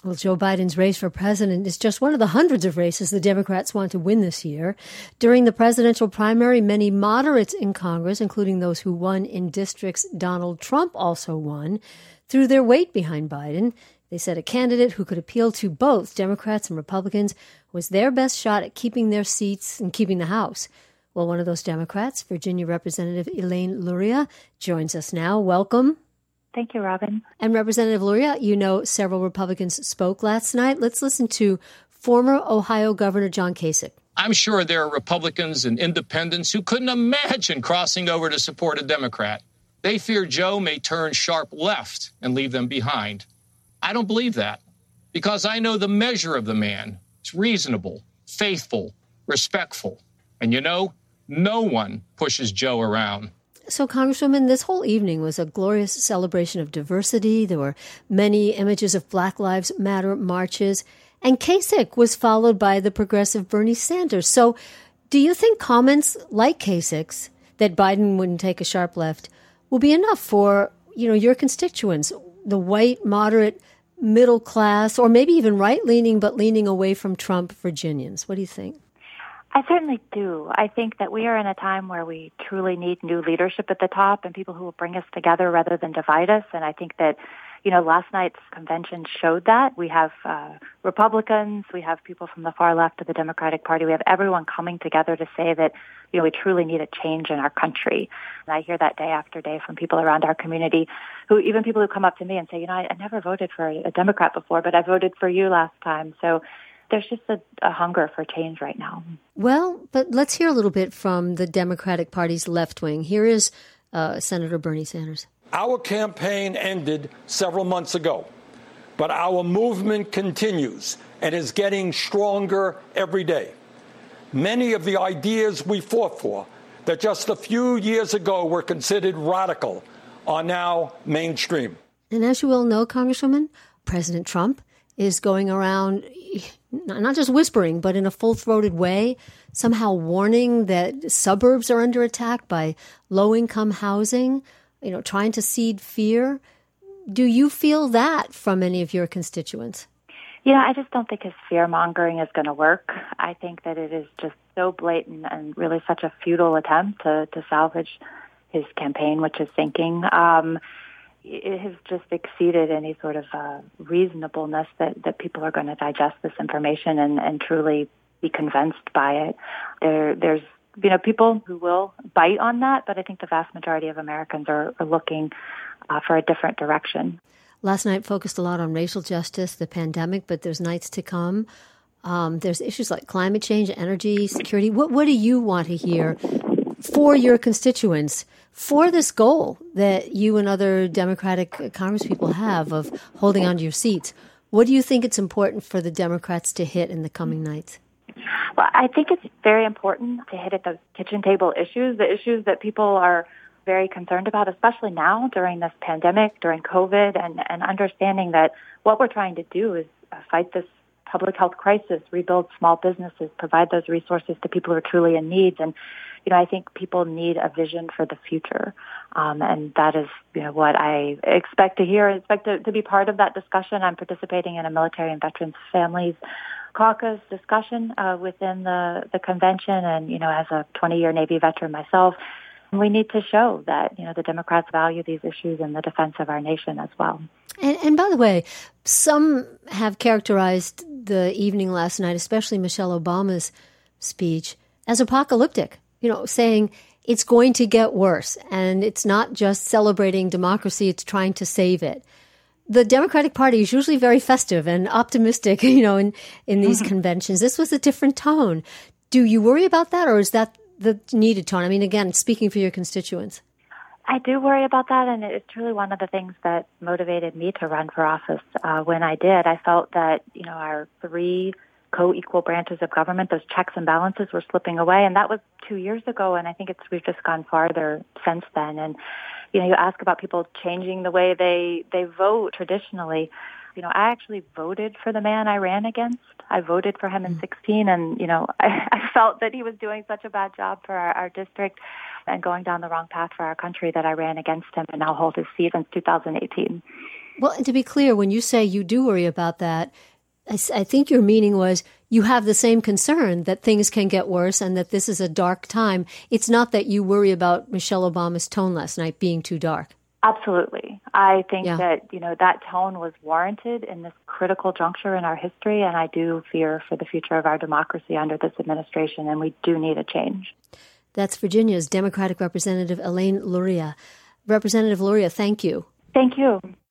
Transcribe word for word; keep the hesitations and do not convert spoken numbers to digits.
Well, Joe Biden's race for president is just one of the hundreds of races the Democrats want to win this year. During the presidential primary, many moderates in Congress, including those who won in districts Donald Trump also won, threw their weight behind Biden. They said a candidate who could appeal to both Democrats and Republicans was their best shot at keeping their seats and keeping the House. Well, one of those Democrats, Virginia Representative Elaine Luria, joins us now. Welcome. Thank you, Robin. And Representative Luria, you know several Republicans spoke last night. Let's listen to former Ohio Governor John Kasich. I'm sure there are Republicans and independents who couldn't imagine crossing over to support a Democrat. They fear Joe may turn sharp left and leave them behind. I don't believe that because I know the measure of the man. It's reasonable, faithful, respectful. And you know, no one pushes Joe around. So, Congresswoman, this whole evening was a glorious celebration of diversity. There were many images of Black Lives Matter marches, and Kasich was followed by the progressive Bernie Sanders. So do you think comments like Kasich's, that Biden wouldn't take a sharp left, will be enough for, you know, your constituents, the white, moderate, middle class, or maybe even right-leaning but leaning away from Trump Virginians? What do you think? I certainly do. I think that we are in a time where we truly need new leadership at the top and people who will bring us together rather than divide us. And I think that, you know, last night's convention showed that. We have uh, Republicans, we have people from the far left of the Democratic Party. We have everyone coming together to say that, you know, we truly need a change in our country. And I hear that day after day from people around our community, who even people who come up to me and say, you know, I, I never voted for a Democrat before, but I voted for you last time. So there's just a, a hunger for change right now. Well, but let's hear a little bit from the Democratic Party's left wing. Here is uh, Senator Bernie Sanders. Our campaign ended several months ago, but our movement continues and is getting stronger every day. Many of the ideas we fought for that just a few years ago were considered radical are now mainstream. And as you all know, Congresswoman, President Trump is going around not just whispering, but in a full-throated way, somehow warning that suburbs are under attack by low-income housing, you know, trying to seed fear. Do you feel that from any of your constituents? You know, I just don't think his fear-mongering is going to work. I think that it is just so blatant and really such a futile attempt to, to salvage his campaign, which is sinking. Um, it has just exceeded any sort of uh, reasonableness that, that people are going to digest this information and, and truly be convinced by it. There, there's, you know, people who will bite on that, but I think the vast majority of Americans are, are looking uh, for a different direction. Last night focused a lot on racial justice, the pandemic, but there's nights to come. Um, there's issues like climate change, energy, security. What, what do you want to hear for your constituents for this goal that you and other Democratic congresspeople have of holding onto your seats? What do you think it's important for the Democrats to hit in the coming nights? Well, I think it's very important to hit at those kitchen table issues, the issues that people are very concerned about, especially now during this pandemic, during COVID, and, and understanding that what we're trying to do is fight this public health crisis, rebuild small businesses, provide those resources to people who are truly in need. And, you know, I think people need a vision for the future. Um, and that is, you know, what I expect to hear. I expect to, to be part of that discussion. I'm participating in a military and veterans families caucus discussion uh, within the, the convention. And, you know, as a twenty-year Navy veteran myself, we need to show that, you know, the Democrats value these issues in the defense of our nation as well. And, and by the way, some have characterized the evening last night, especially Michelle Obama's speech, as apocalyptic, you know, saying it's going to get worse. And it's not just celebrating democracy, it's trying to save it. The Democratic Party is usually very festive and optimistic, you know, in, in these mm-hmm. conventions. This was a different tone. Do you worry about that, or is that the needed tone? I mean, again, speaking for your constituents. I do worry about that, and it's truly one of the things that motivated me to run for office. Uh, when I did, I felt that, you know, our three co-equal branches of government, those checks and balances were slipping away, and that was two years ago, and I think it's we've just gone farther since then. And, you know, you ask about people changing the way they, they vote traditionally. You know, I actually voted for the man I ran against. I voted for him in sixteen, and, you know, I, I felt that he was doing such a bad job for our, our district and going down the wrong path for our country that I ran against him and now hold his seat since two thousand eighteen. Well, and to be clear, when you say you do worry about that, I, I think your meaning was you have the same concern that things can get worse and that this is a dark time. It's not that you worry about Michelle Obama's tone last night being too dark. Absolutely. I think Yeah. that, you know, that tone was warranted in this critical juncture in our history, and I do fear for the future of our democracy under this administration, and we do need a change. That's Virginia's Democratic Representative Elaine Luria. Representative Luria, thank you. Thank you.